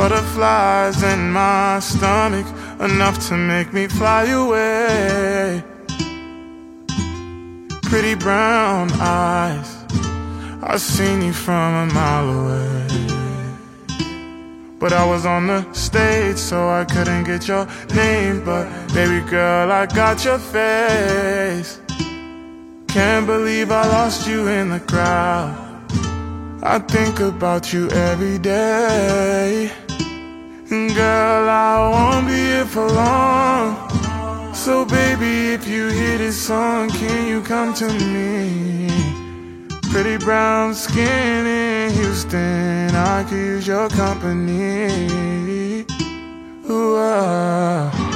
butterflies in my stomach, enough to make me fly away. Pretty brown eyes, I seen you from a mile away. But I was on the stage, so I couldn't get your name. But baby girl, I got your face. Can't believe I lost you in the crowd. I think about you every day. Girl, I won't be here for long. So baby, if you hear this song, can you come to me? Pretty brown skin in Houston, I could use your company. Ooh,